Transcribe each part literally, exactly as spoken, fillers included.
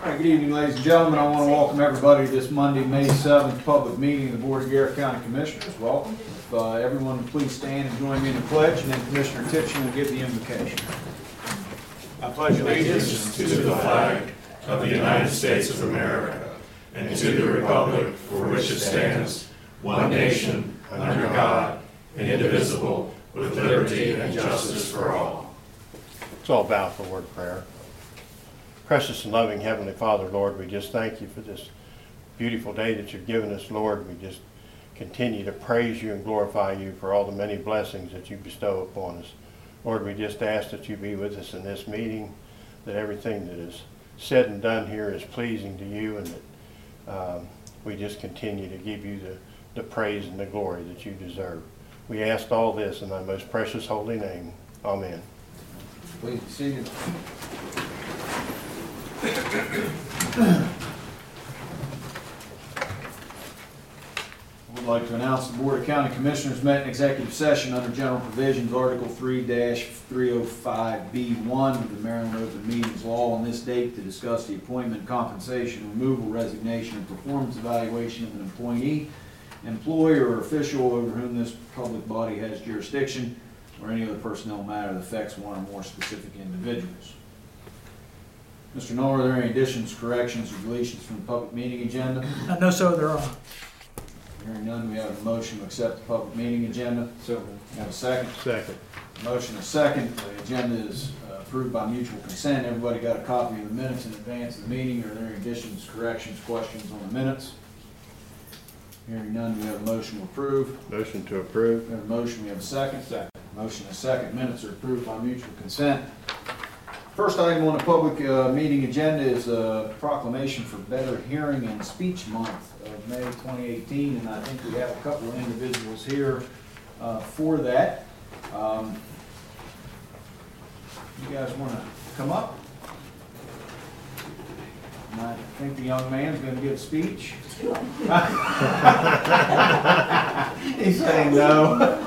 All right, good evening, ladies and gentlemen. I want to welcome everybody to this Monday, May seventh public meeting of the Board of Garrett County Commissioners. Welcome. If uh, everyone would please stand and join me in the pledge, and then Commissioner Tipton will give the invocation. I pledge allegiance to the flag of the United States of America and to the republic for which it stands, one nation, under God, indivisible, with liberty and justice for all. Let's all bow for a word of prayer. Precious and loving Heavenly Father, Lord, we just thank you for this beautiful day that you've given us, Lord. We just continue to praise you and glorify you for all the many blessings that you bestow upon us. Lord, we just ask that you be with us in this meeting, that everything that is said and done here is pleasing to you, and that um, we just continue to give you the, the praise and the glory that you deserve. We ask all this in thy most precious holy name. Amen. Please be seated. I would like to announce the Board of County Commissioners met in executive session under General Provisions Article three dash three oh five B one of the Maryland Open Meetings Law on this date to discuss the appointment, compensation, removal, resignation, and performance evaluation of an appointee, employee, or official over whom this public body has jurisdiction, or any other personnel matter that affects one or more specific individuals. Mister Knoll, are there any additions, corrections, or deletions from the public meeting agenda? Uh, no, sir, there are. Hearing none, we have a motion to accept the public meeting agenda. So, we have a second. Second. Motion is second. The agenda is uh, approved by mutual consent. Everybody got a copy of the minutes in advance of the meeting. Are there any additions, corrections, questions on the minutes? Hearing none, we have a motion to approve. Motion to approve. We have a motion, we have a second. Second. Motion is second. Minutes are approved by mutual consent. First item on the public uh, meeting agenda is a proclamation for Better Hearing and Speech Month of May twenty eighteen, and I think we have a couple of individuals here uh, for that. Um, you guys want to come up? And I think the young man's going to give a speech. He's saying no.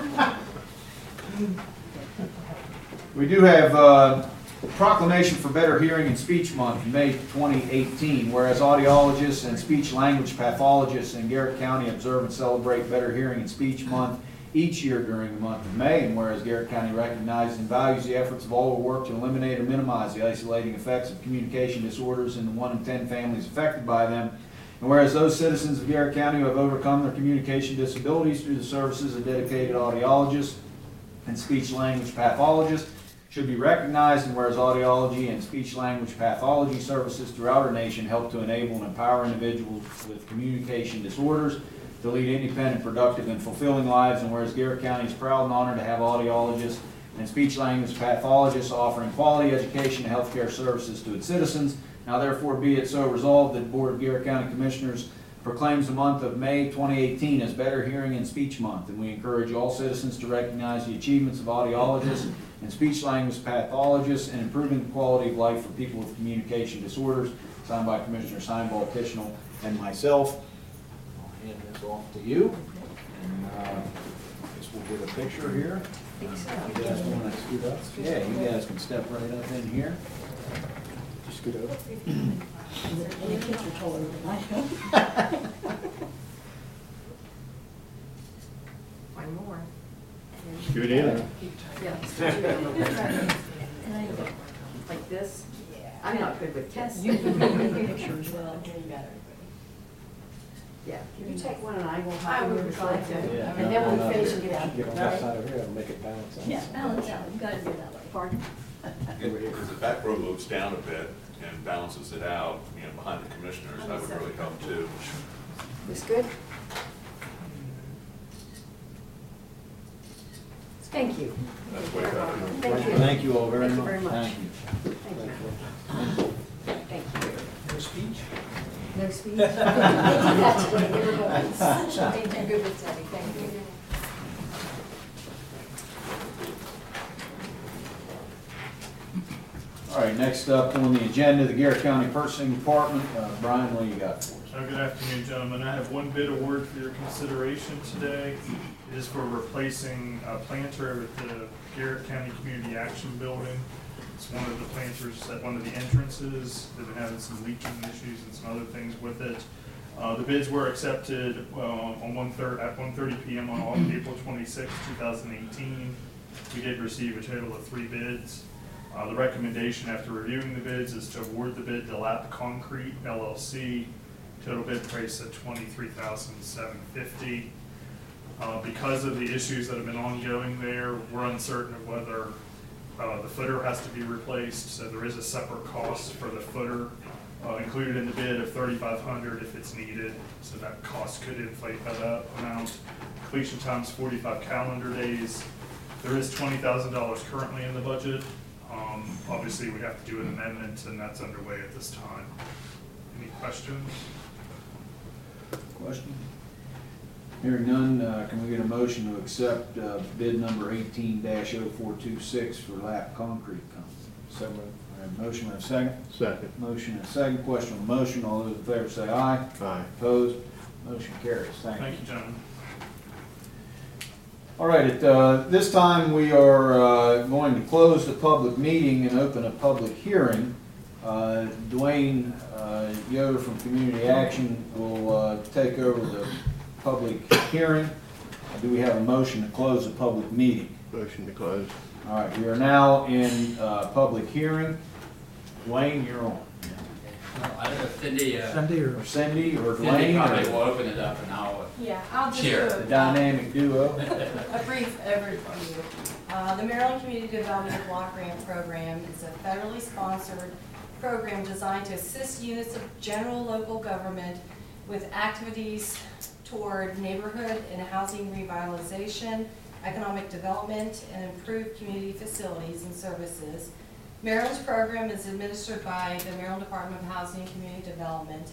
We do have uh, Proclamation for Better Hearing and Speech Month, May twenty eighteen, whereas audiologists and speech language pathologists in Garrett County observe and celebrate Better Hearing and Speech Month each year during the month of May, and whereas Garrett County recognizes and values the efforts of all who work to eliminate or minimize the isolating effects of communication disorders in the one in ten families affected by them, and whereas those citizens of Garrett County who have overcome their communication disabilities through the services of dedicated audiologists and speech language pathologists should be recognized, and whereas audiology and speech language pathology services throughout our nation help to enable and empower individuals with communication disorders to lead independent, productive, and fulfilling lives, and whereas Garrett County is proud and honored to have audiologists and speech language pathologists offering quality education and healthcare services to its citizens, now therefore be it so resolved that the Board of Garrett County Commissioners proclaims the month of May twenty eighteen as Better Hearing and Speech Month, and we encourage all citizens to recognize the achievements of audiologists and speech language pathologists in improving the quality of life for people with communication disorders, signed by Commissioner Seinbald, Tishnell, and myself. I'll hand this off to you, and uh, I guess we'll get a picture here. You guys want to scoot up? Yeah, you guys can step right up in here. Just scoot over. One more. Scoot in. Yeah. Like this? I'm not good with kids. You can take pictures well. Here you got it. Yeah. Can you take one and I will I have will you try beside to. you? Yeah. And then we'll finish and get out. Get on that side over here and make it balance out. Yeah, balance out. You gotta do it that way. Pardon? If the back row moves down a bit and balances it out, you know, behind the commissioners, that would really help too. This good? Thank you. That's way better. Thank you. Thank you all very Thank you much. very much. Thank you. Thank you. Thank you. No speech? No speech? They did that today. They were going, such a big, good with Debbie. Thank you. All right, next up on the agenda, the Garrett County Purchasing Department. Uh, Brian, what do you got for us? Uh, Good afternoon, gentlemen. I have one bid award for your consideration today. It is for replacing a planter at the Garrett County Community Action Building. It's one of the planters at one of the entrances. They've been having some leaking issues and some other things with it. Uh, the bids were accepted, uh, on one thirty, at one thirty P M on April twenty-sixth, two thousand eighteen. We did receive a total of three bids. Uh, the recommendation after reviewing the bids is to award the bid to Lap Concrete L L C. Total bid price at twenty-three thousand seven hundred fifty dollars. Uh, because of the issues that have been ongoing there, we're uncertain of whether uh, the footer has to be replaced. So there is a separate cost for the footer uh, included in the bid of thirty-five hundred dollars if it's needed. So that cost could inflate by that amount. Completion time is forty-five calendar days. There is twenty thousand dollars currently in the budget. Um, obviously, we have to do an amendment, and that's underway at this time. Any questions? Question? Hearing none, uh, can we get a motion to accept uh, bid number eighteen dash oh four two six for Lap Concrete Company? So moved. All right, motion and a second. Second. Motion and a second. Question on the motion. All those in favor say aye. Aye. Opposed? Motion carries. Thank you. Thank you, gentlemen. All right, at uh, this time, we are uh, going to close the public meeting and open a public hearing. Uh, Dwayne uh, Yoder from Community Action will uh, take over the public hearing. Do we have a motion to close the public meeting? Motion to close. All right, we are now in uh, public hearing. Dwayne, you're on. Well, I don't know if Cindy, uh, Or Cindy or Cindy Dwayne, probably will or open it up and I'll, uh, Yeah, I'll just do Cheers. the a, dynamic duo. a brief overview. Uh, the Maryland Community Development Block Grant Program is a federally sponsored program designed to assist units of general local government with activities toward neighborhood and housing revitalization, economic development, and improved community facilities and services. Maryland's program is administered by the Maryland Department of Housing and Community Development.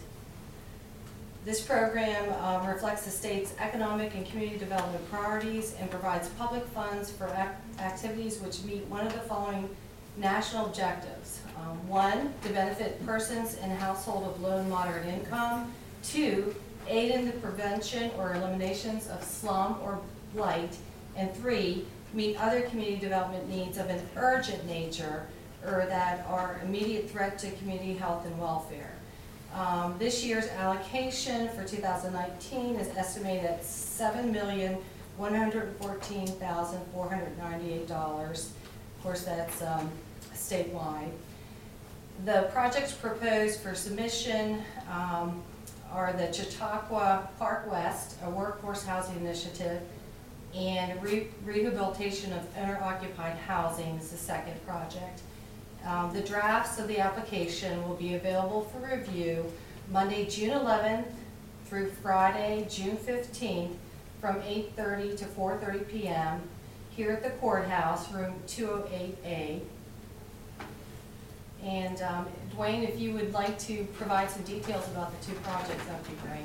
This program um, reflects the state's economic and community development priorities and provides public funds for ac activities which meet one of the following national objectives. Um, one, to benefit persons in a household of low and moderate income. Two, aid in the prevention or eliminations of slum or blight. And three, meet other community development needs of an urgent nature or that are immediate threat to community health and welfare. Um, this year's allocation for two thousand nineteen is estimated at seven million one hundred fourteen thousand four hundred ninety-eight dollars. Of course, that's um, statewide. The projects proposed for submission um, are the Chautauqua Park West, a workforce housing initiative, and re rehabilitation of owner-occupied housing is the second project. Um, the drafts of the application will be available for review Monday, June eleventh through Friday, June fifteenth from eight thirty to four thirty p m here at the courthouse, room two oh eight A. And um, Dwayne, if you would like to provide some details about the two projects, that would be great.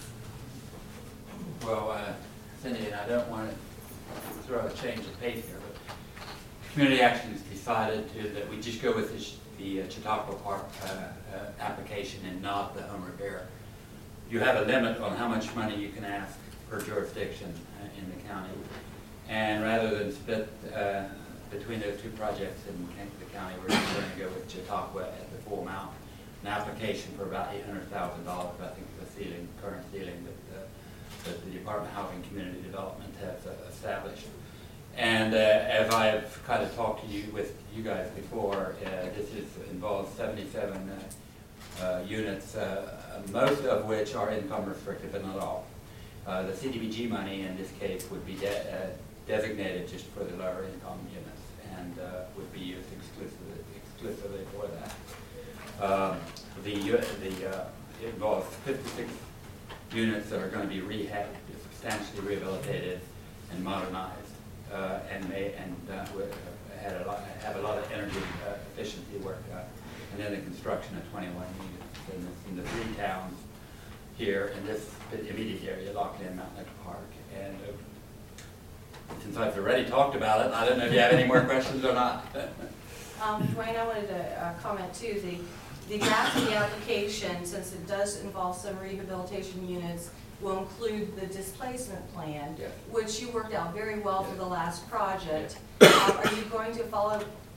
well, uh, Cindy, and I don't want to throw a change of pace here, but Community Action has decided to, that we just go with this, the uh, Chautauqua Park uh, uh, application and not the home repair. You have a limit on how much money you can ask per jurisdiction uh, in the county. And rather than split uh, between those two projects in the county, we're just going to go with Chautauqua at the full amount. An application for about eight hundred thousand dollars, I think, is the ceiling, current ceiling that, uh, that the Department of Housing and Community Development has uh, established. And uh, as I've kind of talked to you with you guys before, uh, this is, involves seventy-seven uh, uh, units, uh, most of which are income restricted, but not all. Uh, the C D B G money in this case would be de uh, designated just for the lower income units and uh, would be used exclusively, exclusively for that. Um, the the uh, it involves fifty-six units that are going to be rehab, substantially rehabilitated and modernized. Uh, and may and uh, had a lot, have a lot of energy uh, efficiency work done, and then the construction of twenty-one units in the, in the three towns here in this immediate area, Lockton, Mount Lake Park. And uh, since I've already talked about it, I don't know if you have any more questions or not. Um, Dwayne, I wanted to uh, comment too. The the draft of the application, since it does involve some rehabilitation units, will include the displacement plan, Yeah. which you worked out very well Yeah. for the last project. Yeah. Uh, are you going to follow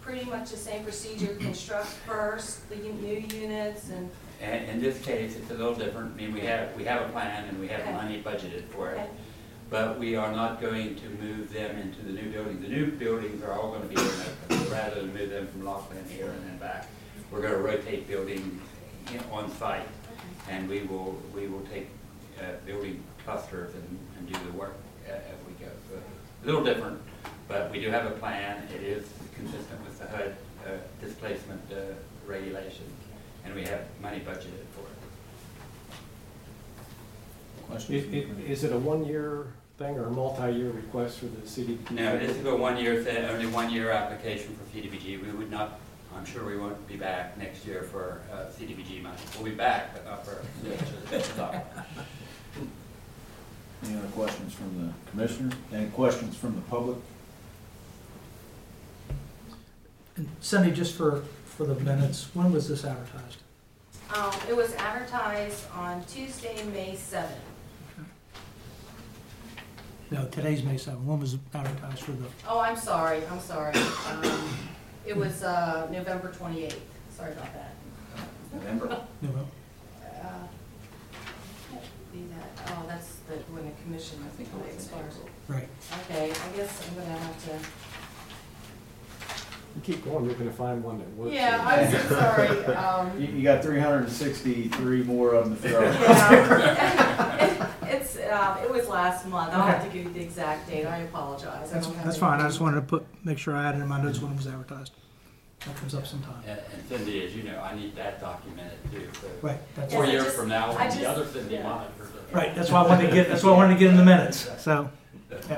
pretty much the same procedure, construct first, the new units and, And in this case, it's a little different. I mean, we have, we have a plan and we have Okay. money budgeted for it. okay, But we are not going to move them into the new building. The new buildings are all gonna be in Oakland, rather than move them from Lockland here and then back. We're gonna rotate buildings in- on site, and we will, we will take, uh, building clusters and, and do the work uh, as we go. So, a little different, but we do have a plan. It is consistent with the H U D, uh, displacement, uh, regulations, and we have money budgeted for it. Questions? Is, is- is it a one-year thing or a multi-year request for the city? No, this is a one-year thing, only one-year application for C D B G. We would not, I'm sure we won't be back next year for uh, C D B G money. We'll be back, but not for. Any other questions from the commissioners? Any questions from the public? And Cindy, just for, for the minutes, when was this advertised? um, it was advertised on Tuesday, May seventh. No, today's May seventh. When was it advertised for the, Oh, I'm sorry, I'm sorry. Um, it was, uh, November twenty-eighth. Sorry about that. November. November? Uh, Be that, oh, that's the, when the commission, I think, expires. Right. Okay, I guess I'm gonna have to, You keep going, you're gonna find one that works. yeah, I'm so sorry. Um, You, you got three hundred and sixty-three more of them to throw. yeah. It's, uh, it was last month. I'll have to give you the exact date. I apologize. I That's, don't have that's the- fine. I just wanted to put, make sure I had it in my notes when it was advertised. That comes up sometime. And and Cindy, as you know, I need that documented too. So Right, that's, Yeah, four I years just- from now, I when the just- other Cindy yeah. monitors it. right, that's why I wanted to get, that's why I wanted to get in the minutes, so, yeah. Yeah.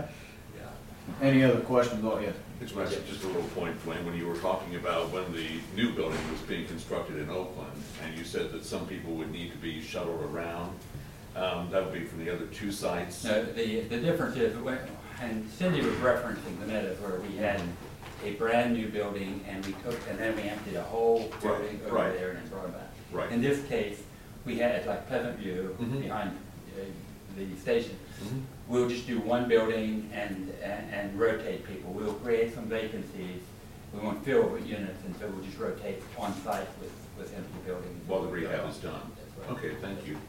Any other questions? Oh, yeah. It's my- just a little point, Dwayne, when you were talking about when the new building was being constructed in Oakland, and you said that some people would need to be shuttled around, um, that would be from the other two sites? No, the, the difference is, when, and Cindy was referencing the Meadows where we had a brand-new building and we took, and then we emptied a whole building over right. there and then brought it back. Right. In this case, we had, like Pleasant View, Mhm. behind uh, the station. Mhm. We'll just do one building and, and, and rotate people. We'll create some vacancies. We won't fill the units, and so we'll just rotate on site with, with empty buildings. While the rehab is done? That's right. Okay, thank you.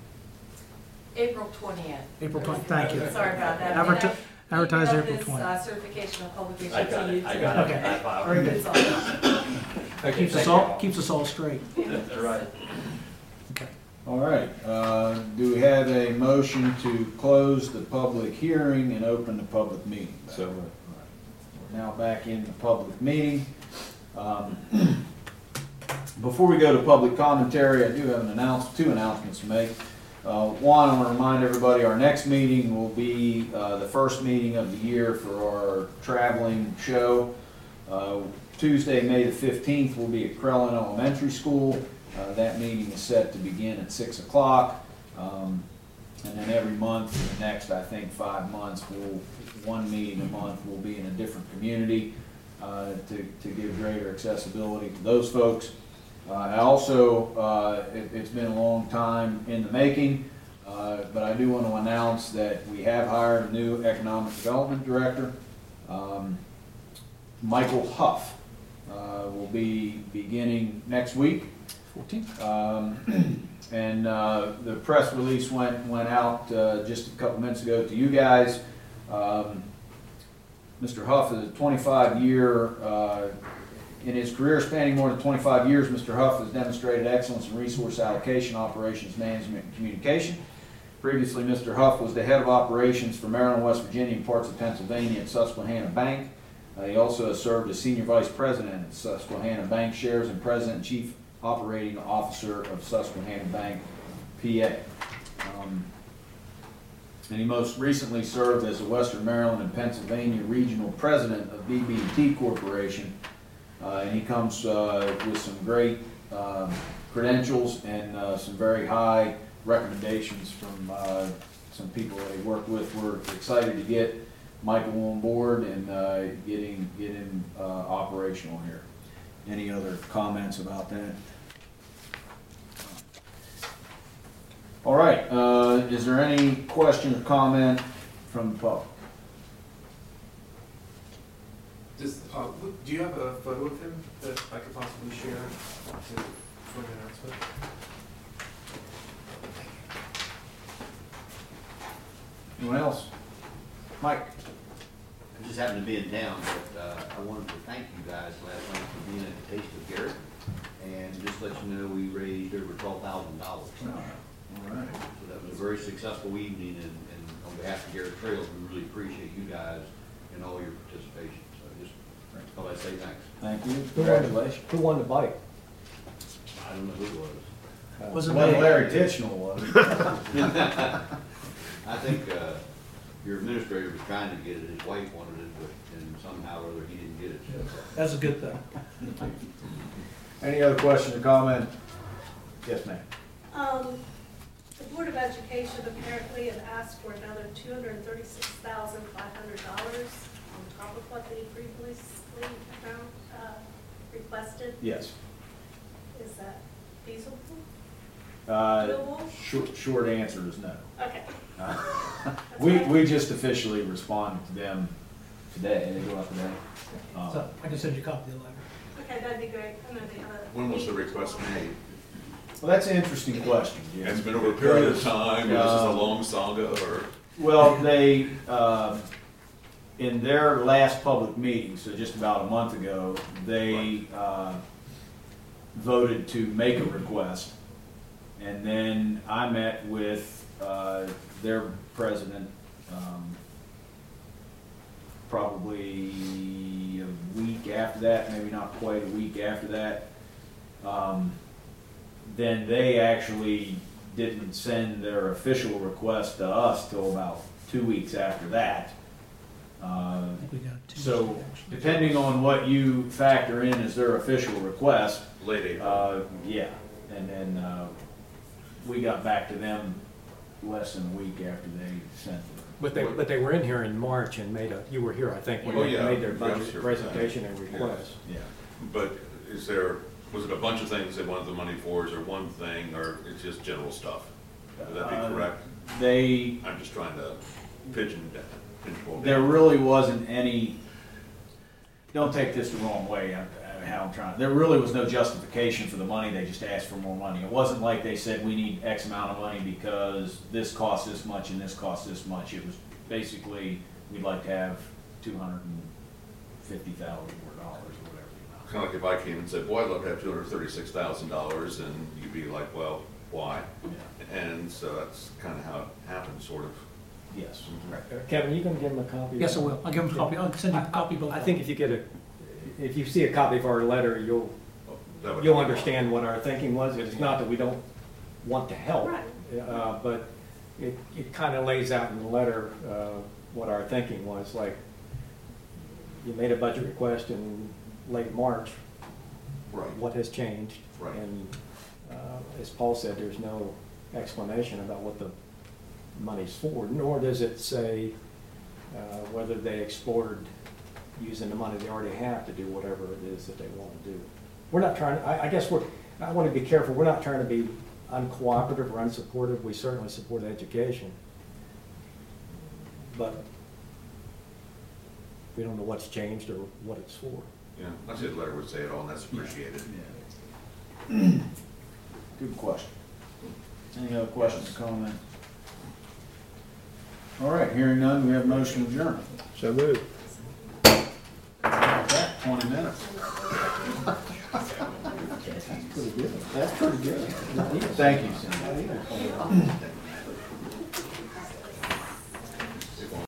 April twentieth. April twentieth, thank you. Sorry about that. Adverti- And I advertised emailed April this, twentieth. uh, certification of publication I got to you. it, I too. got it. Okay. I filed Very it. good. It's all- Okay, Keeps us thank all, you. keeps us all straight. That's right. Okay. All right, uh, do we have a motion to close the public hearing and open the public meeting? So moved. We're now back in the public meeting. Um, Before we go to public commentary, I do have an announce, two announcements to make. Uh, One, I want to remind everybody, our next meeting will be uh, the first meeting of the year for our traveling show. Uh, Tuesday, May the fifteenth, will be at Crellin Elementary School. Uh, That meeting is set to begin at six o'clock. Um, And then every month, for the next, I think, five months, we'll, one meeting a month will be in a different community uh, to, to give greater accessibility to those folks. Uh, I also, uh, it, it's been a long time in the making, uh, but I do want to announce that we have hired a new economic development director. Um, Michael Huff uh, will be beginning next week. Fourteenth? Um, And uh, the press release went, went out uh, just a couple minutes ago to you guys. Um, Mister Huff is a twenty-five year, uh, in his career spanning more than twenty-five years, Mister Huff has demonstrated excellence in resource allocation, operations management, and communication. Previously, Mister Huff was the head of operations for Maryland, West Virginia, and parts of Pennsylvania at Susquehanna Bank. Uh, He also has served as senior vice president at Susquehanna Bank Shares and president and chief operating officer of Susquehanna Bank, P A. Um, and he most recently served as the Western Maryland and Pennsylvania regional president of B B and T Corporation. Uh, and he comes uh, with some great um, credentials and uh, some very high recommendations from uh, some people that he worked with. We're excited to get Michael on board and uh, get him, get him uh, operational here. Any other comments about that? All right, uh, is there any question or comment from the public? Does, uh, w- do you have a photo of him? I could possibly share to, for the announcement. Anyone else? Mike? I just happened to be in town, but uh, I wanted to thank you guys last night for being at the Taste of Garrett. And just let you know, we raised over twelve thousand dollars. All right. So that was a very successful evening, and, and on behalf of Garrett Trails, we really appreciate you guys and all your participation. So just thought I'd say thanks. Thank you. Who won, Congratulations. who won the bike? I don't know who it was. Was it Well, me? Larry Titchnell was. I think uh, your administrator was trying to get it, his wife wanted it, but and somehow or other he didn't get it. So. That's a good thing. Any other questions or comment? Yes, ma'am. Um, the Board of Education apparently had asked for another two hundred thirty-six thousand five hundred dollars on top of what they previously found, uh, requested. Yes. Is that feasible? Uh, Doable? short, short answer is no. Okay. Uh, We, we just officially responded to them today. They go out today. Um, So I can send you a copy of the letter. Okay, that'd be great. I know the other. When was the request made? Well, that's an interesting question, Jim. It's been over a period of time, or this is a Uh, long saga, or? Well, they, uh, in their last public meeting, so just about a month ago, they uh, voted to make a request. And then I met with uh, their president um, probably a week after that, maybe not quite a week after that. Um, Then they actually didn't send their official request to us till about two weeks after that. Uh, I think we got two. So depending on what you factor in as their official request, Late April. uh, yeah, and then, uh, we got back to them less than a week after they sent it. But they, but they were in here in March and made a, you were here, I think, when Oh, they yeah. made their Yeah, budget sure. presentation and request. Yeah. But is there, was it a bunch of things they wanted the money for, is there one thing, or it's just general stuff? Would that Uh, be correct? They, I'm just trying to pigeon, pigeonhole. there really wasn't any, don't take this the wrong way, I- I- how I'm trying, there really was no justification for the money, they just asked for more money. It wasn't like they said, we need X amount of money because this costs this much and this costs this much. It was basically, we'd like to have two hundred and fifty thousand more dollars or whatever the amount. Kind of like if I came and said, boy, I'd love to have two hundred thirty-six thousand dollars, and you'd be like, well, why? Yeah. And so that's kind of how it happened, sort of. Yes. Uh, Kevin, you gonna give them a copy? Yes, I will. I'll give them a copy. I'll send you a copy of both. I think if you get a, if you see a copy of our letter, you'll, That would- you'll understand what our thinking was. It's not that we don't want to help, Right. uh, but it, it kind of lays out in the letter, uh, what our thinking was, like, you made a budget request in late March, Right. what has changed? Right. And, uh, as Paul said, there's no explanation about what the money's for, nor does it say, uh, whether they explored using the money they already have to do whatever it is that they want to do. We're not trying, I, I guess we're, I want to be careful, we're not trying to be uncooperative or unsupportive, we certainly support education. But we don't know what's changed or what it's for. Yeah, I said the letter would say it all, and that's appreciated. Yeah. Good question. Any other questions or comments? All right, hearing none, we have motion adjourned. So moved. Twenty minutes. That's pretty good. Thank you, Cindy.